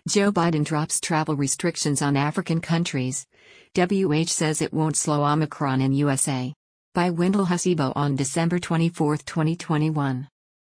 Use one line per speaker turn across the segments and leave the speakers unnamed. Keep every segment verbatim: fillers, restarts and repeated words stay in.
Joe Biden drops travel restrictions on African countries. W H says it won't slow Omicron in U S A. By Wendell Hasibo on December twenty-fourth, twenty twenty-one.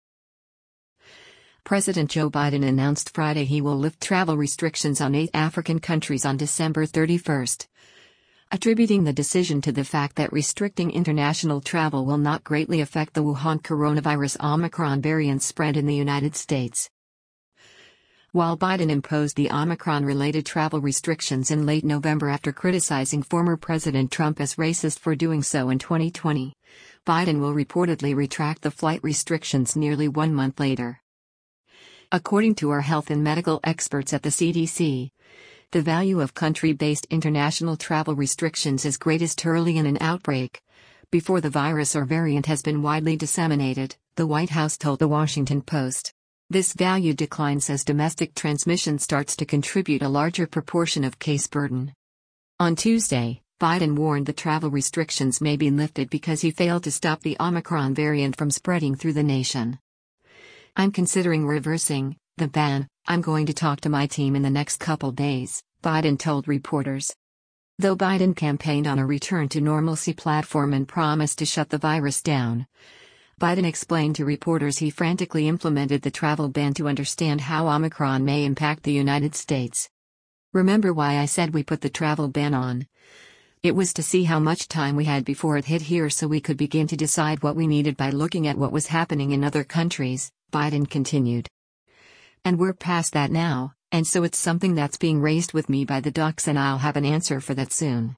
President Joe Biden announced Friday he will lift travel restrictions on eight African countries on December thirty-first. Attributing the decision to the fact that restricting international travel will not greatly affect the Wuhan coronavirus Omicron variant spread in the United States. While Biden imposed the Omicron-related travel restrictions in late November after criticizing former President Trump as racist for doing so in twenty twenty, Biden will reportedly retract the flight restrictions nearly one month later. According to our health and medical experts at the C D C, the value of country-based international travel restrictions is greatest early in an outbreak, before the virus or variant has been widely disseminated, the White House told The Washington Post. This value declines as domestic transmission starts to contribute a larger proportion of case burden. On Tuesday, Biden warned the travel restrictions may be lifted because he failed to stop the Omicron variant from spreading through the nation. "I'm considering reversing the ban. I'm going to talk to my team in the next couple days," Biden told reporters. Though Biden campaigned on a return to normalcy platform and promised to shut the virus down, Biden explained to reporters he frantically implemented the travel ban to understand how Omicron may impact the United States. "Remember why I said we put the travel ban on? It was to see how much time we had before it hit here so we could begin to decide what we needed by looking at what was happening in other countries," Biden continued. "And we're past that now, and so it's something that's being raised with me by the docs and I'll have an answer for that soon."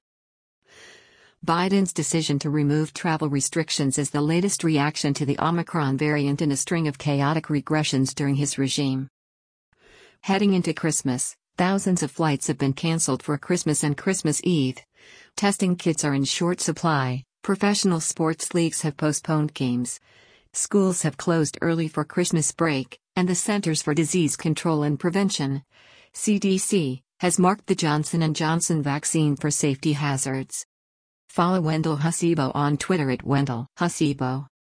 Biden's decision to remove travel restrictions is the latest reaction to the Omicron variant in a string of chaotic regressions during his regime. Heading into Christmas, thousands of flights have been canceled for Christmas and Christmas Eve. Testing kits are in short supply, professional sports leagues have postponed games, schools have closed early for Christmas break, and the Centers for Disease Control and Prevention, C D C, has marked the Johnson and Johnson vaccine for safety hazards. Follow Wendell Hasibo on Twitter at Wendell Hasibo.